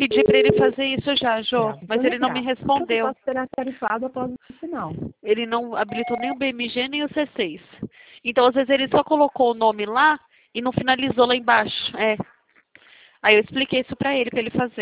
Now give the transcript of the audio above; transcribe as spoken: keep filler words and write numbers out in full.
pedi para ele fazer isso já, Jô, Não, mas ele não me respondeu. Posso ser tarifado após o final. Ele não habilitou nem o B M G nem o C seis. Então, às vezes, ele só colocou o nome lá e não finalizou lá embaixo. É. Aí eu expliquei isso para ele, para ele fazer.